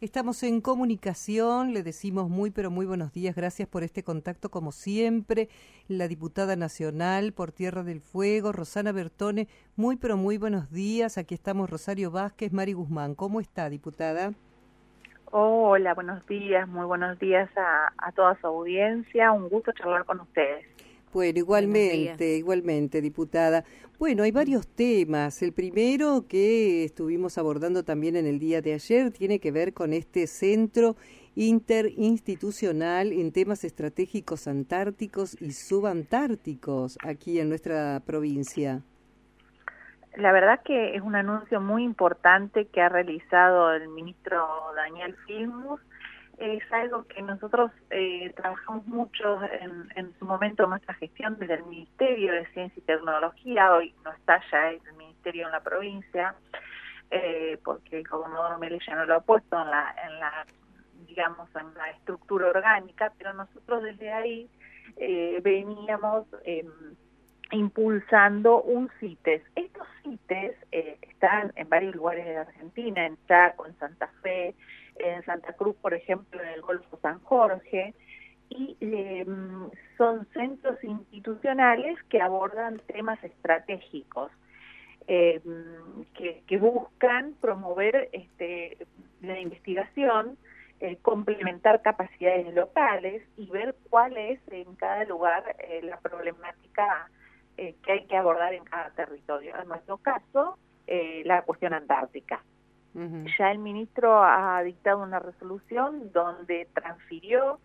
Estamos en comunicación, le decimos muy pero muy buenos días, gracias por este contacto como siempre, la diputada nacional por Tierra del Fuego, Rosana Bertone, muy pero muy buenos días, aquí estamos Rosario Vázquez, Mari Guzmán, ¿cómo está, diputada? Hola, buenos días, muy buenos días a toda su audiencia, un gusto charlar con ustedes. Bueno, igualmente, diputada. Bueno, hay varios temas. El primero que estuvimos abordando también en el día de ayer tiene que ver con este centro interinstitucional en temas estratégicos antárticos y subantárticos aquí en nuestra provincia. La verdad que es un anuncio muy importante que ha realizado el ministro Daniel Filmus. Es algo que nosotros trabajamos mucho en su momento en nuestra gestión desde el Ministerio de Ciencia y Tecnología. Hoy no está ya el Ministerio en la provincia, porque el gobernador Mele ya no lo ha puesto en la digamos, en la estructura orgánica, pero nosotros desde ahí veníamos impulsando un CITES. Estos CITES están en varios lugares de Argentina, en Chaco, en Santa Fe, en Santa Cruz, por ejemplo, en el Golfo San Jorge, y son centros institucionales que abordan temas estratégicos, que buscan promover la investigación, complementar capacidades locales y ver cuál es en cada lugar la problemática que hay que abordar en cada territorio. En nuestro caso, la cuestión antártica. Ya el ministro ha dictado una resolución donde transfirió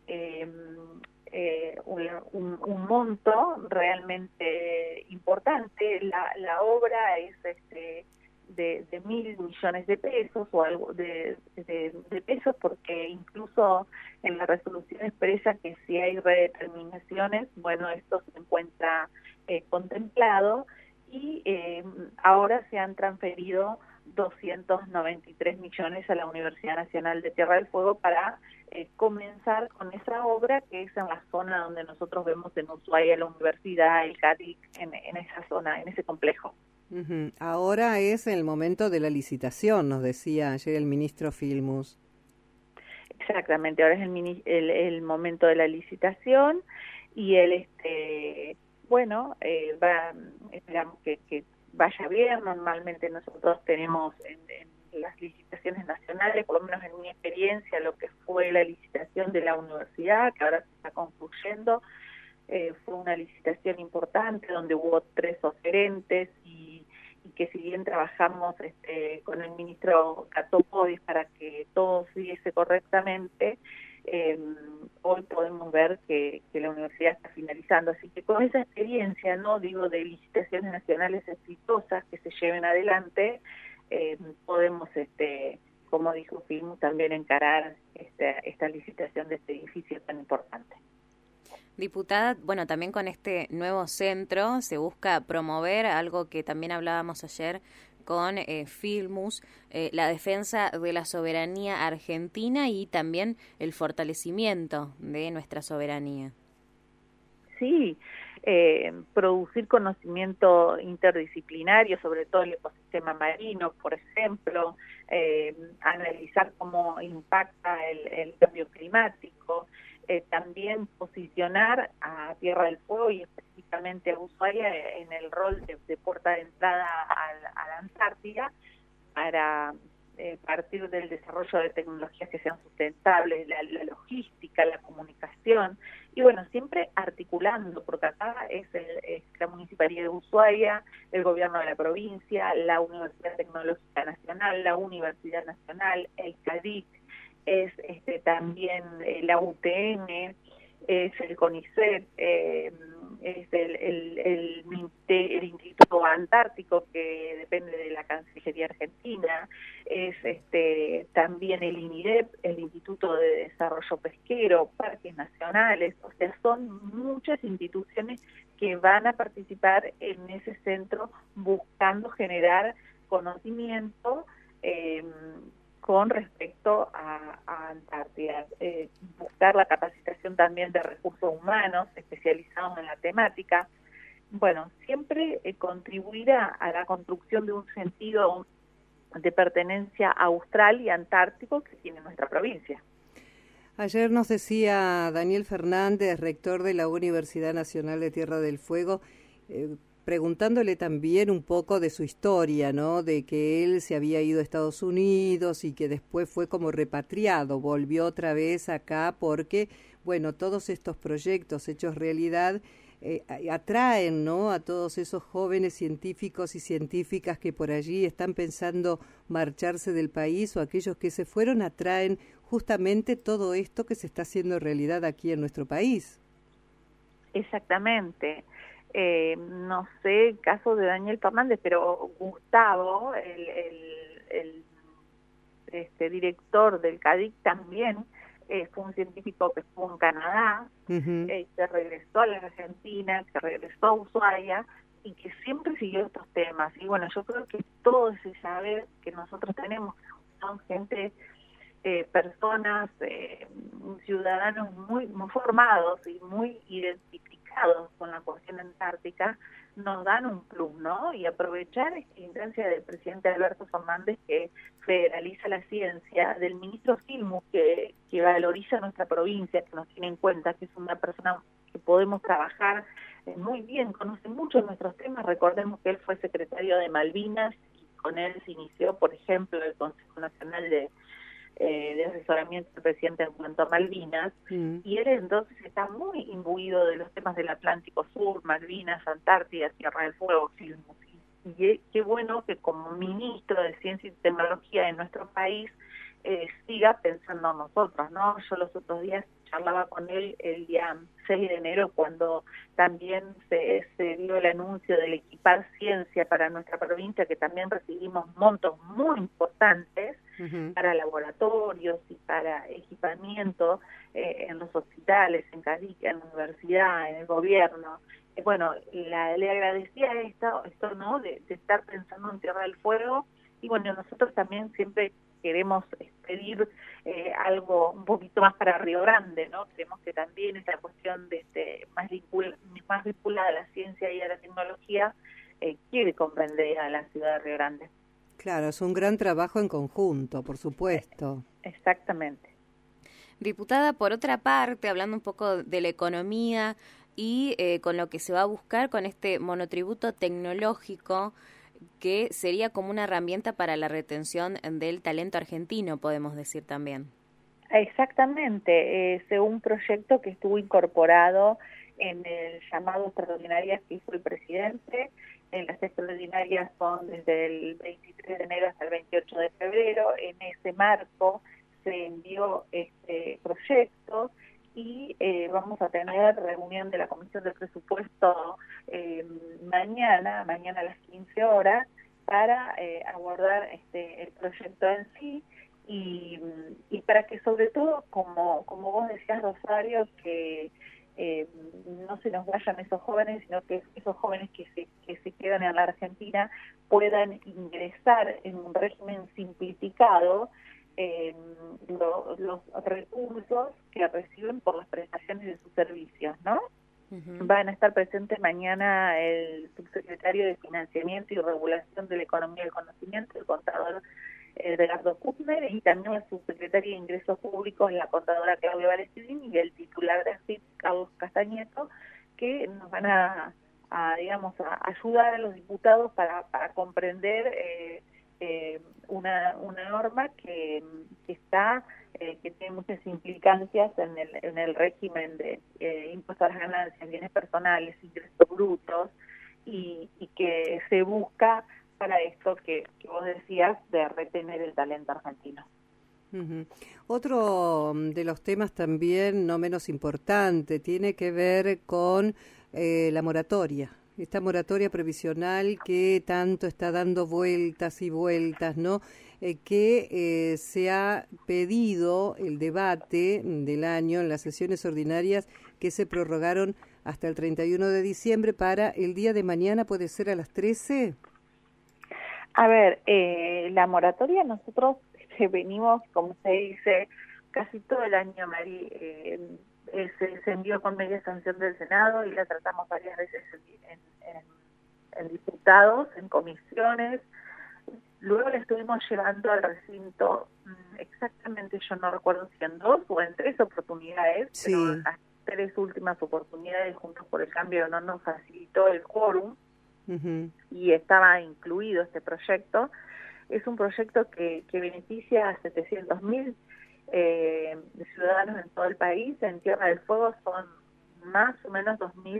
un monto realmente importante. La obra es de 1.000 millones de pesos o algo de pesos, porque incluso en la resolución expresa que si hay redeterminaciones, bueno, esto se encuentra contemplado, y ahora se han transferido 293 millones a la Universidad Nacional de Tierra del Fuego para comenzar con esa obra, que es en la zona donde nosotros vemos en Ushuaia la universidad, el CADIC, en esa zona, en ese complejo. Ahora es el momento de la licitación, nos decía ayer el ministro Filmus. Exactamente, ahora es el momento de la licitación, y él, esperamos que vaya bien. Normalmente nosotros tenemos en las licitaciones nacionales, por lo menos en mi experiencia, lo que fue la licitación de la universidad, que ahora se está concluyendo, fue una licitación importante donde hubo 3 oferentes, y que si bien trabajamos con el ministro Catopodis para que todo siguiese correctamente, hoy podemos ver que la universidad está finalizando. Así que con esa experiencia, no digo de licitaciones nacionales exitosas que se lleven adelante, podemos, como dijo Filmus, también encarar esta licitación de este edificio tan importante. Diputada, bueno, también con este nuevo centro se busca promover algo que también hablábamos ayer con Filmus, la defensa de la soberanía argentina y también el fortalecimiento de nuestra soberanía. Sí, producir conocimiento interdisciplinario sobre todo el ecosistema marino, por ejemplo, analizar cómo impacta el cambio climático, también posicionar a Tierra del Fuego y específicamente a Ushuaia en el rol de puerta de entrada a la Antártida, para partir del desarrollo de tecnologías que sean sustentables, la logística, la comunicación, y bueno, siempre articulando, porque acá es la Municipalidad de Ushuaia, el gobierno de la provincia, la Universidad Tecnológica Nacional, la Universidad Nacional, el CADIC, es también la UTN, es el CONICET, es el Instituto Antártico, que depende de la Cancillería Argentina, es también el INIDEP, el Instituto de Desarrollo Pesquero, parques nacionales. O sea, son muchas instituciones que van a participar en ese centro buscando generar conocimiento con respecto a Antártida, buscar la capacitación también de recursos humanos especializados en la temática. Bueno, siempre contribuir a la construcción de un sentido de pertenencia austral y antártico que tiene nuestra provincia. Ayer nos decía Daniel Fernández, rector de la Universidad Nacional de Tierra del Fuego, preguntándole también un poco de su historia, ¿no? De que él se había ido a Estados Unidos y que después fue como repatriado, volvió otra vez acá porque, bueno, todos estos proyectos hechos realidad atraen, ¿no?, a todos esos jóvenes científicos y científicas que por allí están pensando marcharse del país, o aquellos que se fueron atraen justamente todo esto que se está haciendo realidad aquí en nuestro país. Exactamente. No sé el caso de Daniel Fernández, pero Gustavo, el director del CADIC, también fue un científico que estuvo en Canadá, que regresó a la Argentina, que regresó a Ushuaia y que siempre siguió estos temas. Y bueno, yo creo que todo ese saber que nosotros tenemos, son gente, personas, ciudadanos muy formados y muy identificados con la cuestión antártica, nos dan un plus, ¿no? Y aprovechar esta instancia del presidente Alberto Fernández, que federaliza la ciencia, del ministro Filmus, que valoriza nuestra provincia, que nos tiene en cuenta, que es una persona que podemos trabajar muy bien, conoce mucho nuestros temas. Recordemos que él fue secretario de Malvinas y con él se inició, por ejemplo, el Consejo Nacional de asesoramiento del presidente en cuanto a Malvinas, y él entonces está muy imbuido de los temas del Atlántico Sur, Malvinas, Antártida, Tierra del Fuego, Filmus. Y qué bueno que como ministro de Ciencia y Tecnología de nuestro país siga pensando en nosotros, ¿no? Yo los otros días charlaba con él el día 6 de enero, cuando también se dio el anuncio del equipar ciencia para nuestra provincia, que también recibimos montos muy importantes para laboratorios y para equipamiento en los hospitales, en CADIC, en la universidad, en el gobierno. Bueno, le agradecía esto ¿no?, de estar pensando en Tierra del Fuego. Y bueno, nosotros también siempre queremos pedir algo un poquito más para Río Grande, ¿no? Creemos que también esta cuestión de más vinculada a la ciencia y a la tecnología quiere comprender a la ciudad de Río Grande. Claro, es un gran trabajo en conjunto, por supuesto. Exactamente. Diputada, por otra parte, hablando un poco de la economía y con lo que se va a buscar con este monotributo tecnológico, que sería como una herramienta para la retención del talento argentino, podemos decir también. Exactamente, es un proyecto que estuvo incorporado en el llamado extraordinarias que hizo el presidente. Las extraordinarias son desde el 23 de enero hasta el 28 de febrero. En ese marco se envió este proyecto y vamos a tener reunión de la Comisión de Presupuesto mañana a las 15 horas para abordar el proyecto en sí y para que sobre todo, como vos decías, Rosario, que no se nos vayan esos jóvenes, sino que esos jóvenes que se quedan en la Argentina puedan ingresar en un régimen simplificado los recursos que reciben por las prestaciones de sus servicios, ¿no? Van a estar presentes mañana el subsecretario de Financiamiento y Regulación de la Economía del Conocimiento, el contador Edgardo Kuttner, y también la subsecretaria de Ingresos Públicos, la contadora Claudia Valestrini, y el titular de AFIP, Carlos Castañeto, que nos van a ayudar a los diputados para comprender una norma que tiene muchas implicancias en el régimen de impuestos a las ganancias, bienes personales, ingresos brutos, y que se busca para esto que vos decías, de retener el talento argentino. Otro de los temas también no menos importante tiene que ver con la moratoria. Esta moratoria provisional que tanto está dando vueltas y vueltas, ¿no? Que se ha pedido el debate del año en las sesiones ordinarias que se prorrogaron hasta el 31 de diciembre para el día de mañana, ¿puede ser a las 13? A ver, la moratoria nosotros venimos, como se dice, casi todo el año, Mari, se envió con media sanción del Senado y la tratamos varias veces en diputados, en comisiones. Luego la estuvimos llevando al recinto, exactamente yo no recuerdo si en 2 o en 3 oportunidades, Sí. pero las 3 últimas oportunidades Juntos por el Cambio no nos facilitó el quórum y estaba incluido este proyecto. Es un proyecto que beneficia a 700.000 ciudadanos en todo el país. En Tierra del Fuego son más o menos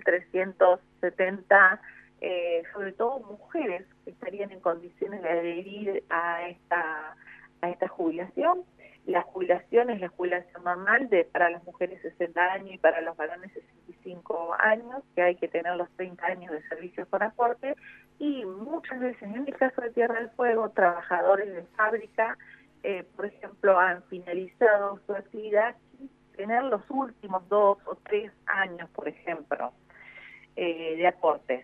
2.370, sobre todo mujeres que estarían en condiciones de adherir a esta jubilación. La jubilación es la jubilación normal para las mujeres 60 años y para los varones 65 años, que hay que tener los 30 años de servicio con aporte, y muchas veces, en el caso de Tierra del Fuego, trabajadores de fábrica, por ejemplo, han finalizado su actividad sin tener los últimos 2 o 3 años, por ejemplo, de aportes.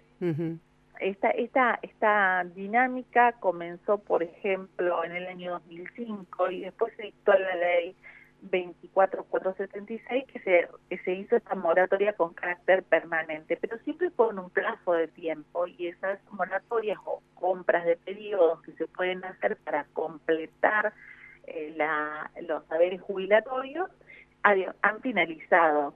Esta dinámica comenzó, por ejemplo, en el año 2005 y después se dictó la ley 24476 que se hizo esta moratoria con carácter permanente, pero siempre con un plazo de tiempo, y esas moratorias o compras de periodos que se pueden hacer para completar los saberes jubilatorios han finalizado.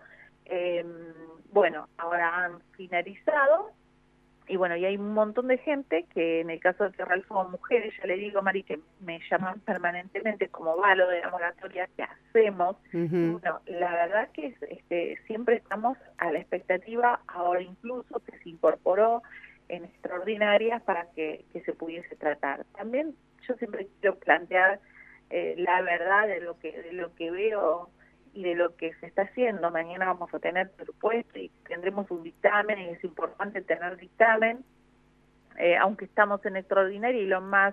Ahora han finalizado. Y bueno, y hay un montón de gente que en el caso de Tierra del Fuego, mujeres, ya le digo, Mari, que me llaman permanentemente como va lo de la moratoria que hacemos. Bueno, la verdad que siempre estamos a la expectativa, ahora incluso que se incorporó en extraordinarias para que se pudiese tratar. También yo siempre quiero plantear la verdad de lo que veo y de lo que se está haciendo. Mañana vamos a tener presupuesto y tendremos un dictamen, y es importante tener dictamen, aunque estamos en extraordinaria, y lo más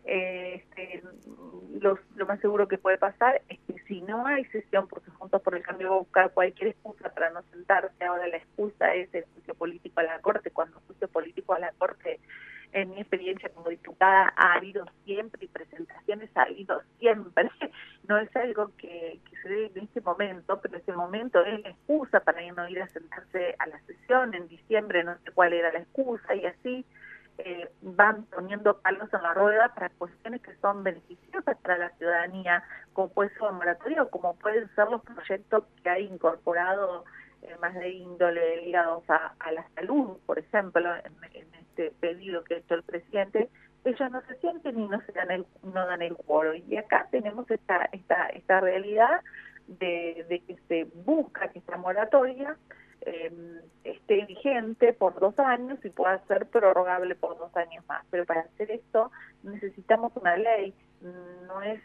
seguro que puede pasar es que si no hay sesión, porque Juntos por el Cambio va a buscar cualquier excusa para no sentarse. Ahora la excusa es el juicio político a la Corte, cuando el juicio político a la Corte, en mi experiencia como diputada, ha habido siempre, y presentaciones ha habido siempre. No es algo que se dé en este momento, pero ese momento es la excusa para no ir a sentarse a la sesión. En diciembre no sé cuál era la excusa, y así van poniendo palos en la rueda para cuestiones que son beneficiosas para la ciudadanía, como puede ser la moratoria o como pueden ser los proyectos que hay incorporado más de índole ligados a la salud, por ejemplo, en este pedido que ha hecho el presidente. Ellos no se sienten y no dan el quórum. Y acá tenemos esta realidad de que se busca que esta moratoria esté vigente por 2 años y pueda ser prorrogable por 2 años más. Pero para hacer esto necesitamos una ley. No es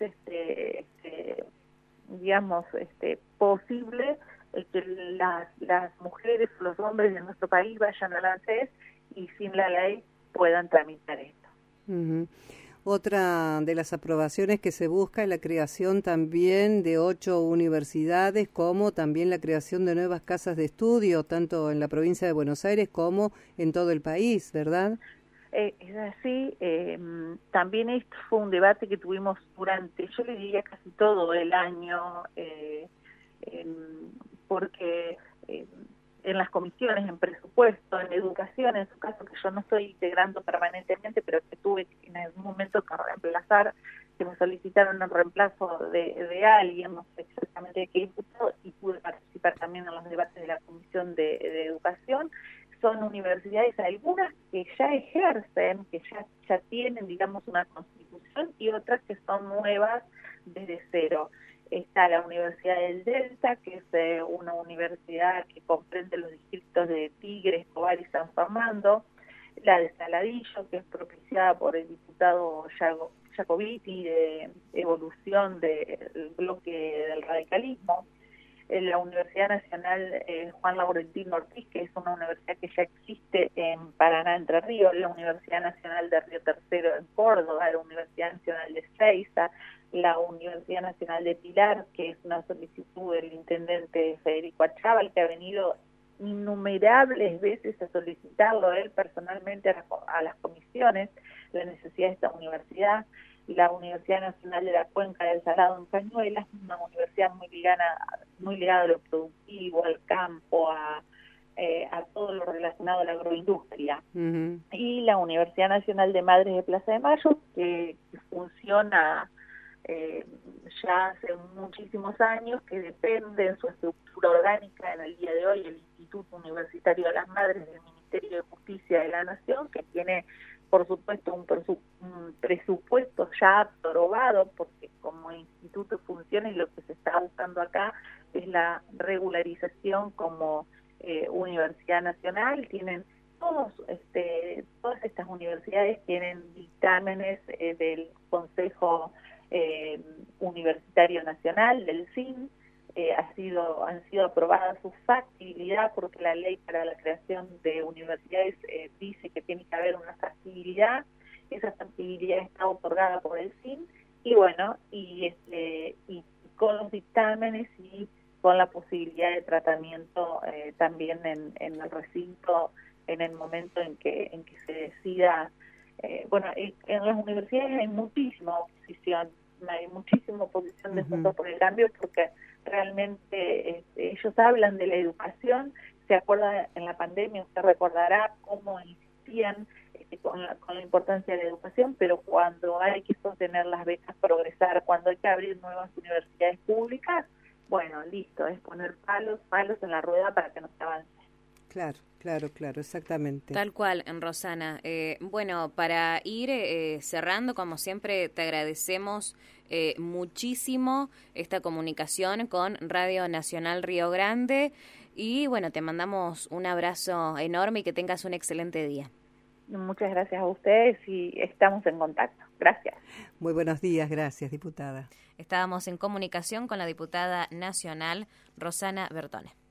posible que las mujeres o los hombres de nuestro país vayan a la ANSES y sin la ley puedan tramitar esto. Otra de las aprobaciones que se busca es la creación también de 8 universidades, como también la creación de nuevas casas de estudio, tanto en la provincia de Buenos Aires como en todo el país, ¿verdad? Es así. También esto fue un debate que tuvimos durante, yo le diría, casi todo el año, porque en las comisiones, en presupuesto, en educación, en su caso, que yo no estoy integrando permanentemente, pero que tuve en algún momento que reemplazar, que me solicitaron el reemplazo de alguien, no sé exactamente de qué diputado, y pude participar también en los debates de la Comisión de Educación. Son universidades, algunas que ya ejercen, que ya tienen, digamos, una constitución, y otras que son nuevas desde cero. Está la Universidad del Delta, que es una universidad que comprende los distritos de Tigre, Escobar y San Fernando. La de Saladillo, que es propiciada por el diputado Jacobiti, de Evolución del bloque del radicalismo. La Universidad Nacional Juan Laurentino Ortiz, que es una universidad que ya existe en Paraná, Entre Ríos. La Universidad Nacional de Río Tercero en Córdoba, la Universidad Nacional de Ezeiza, la Universidad Nacional de Pilar, que es una solicitud del intendente Federico Achával, que ha venido innumerables veces a solicitarlo él personalmente a las comisiones, la necesidad de esta universidad. La Universidad Nacional de la Cuenca del Salado en Cañuelas, una universidad muy ligada a lo productivo, al campo, a todo lo relacionado a la agroindustria. Uh-huh. Y la Universidad Nacional de Madres de Plaza de Mayo, que funciona ya hace muchísimos años, que depende en su estructura orgánica en el día de hoy el Instituto Universitario de las Madres del Ministerio de Justicia de la Nación, que tiene, por supuesto, un presupuesto ya aprobado, porque como instituto funciona, y lo que se está buscando acá es la regularización como universidad nacional. Tienen todas estas universidades tienen dictámenes del Consejo Universitario Nacional, del CIN. Han sido aprobadas su factibilidad, porque la ley para la creación de universidades dice que tiene que haber una factibilidad. Esa factibilidad está otorgada por el CIN, y bueno, y con los dictámenes y con la posibilidad de tratamiento también en el recinto en el momento en que se decida. Bueno, en las universidades hay muchísima oposición de Juntos por el Cambio, porque realmente ellos hablan de la educación. Se acuerda en la pandemia, usted recordará cómo insistían con la importancia de la educación, pero cuando hay que sostener las becas, progresar, cuando hay que abrir nuevas universidades públicas, bueno, listo, es poner palos en la rueda para que no se avance. Claro, exactamente. Tal cual, Rosana. Bueno, para ir cerrando, como siempre, te agradecemos muchísimo esta comunicación con Radio Nacional Río Grande, y bueno, te mandamos un abrazo enorme y que tengas un excelente día. Muchas gracias a ustedes y estamos en contacto. Gracias. Muy buenos días, gracias, diputada. Estábamos en comunicación con la diputada nacional Rosana Bertone.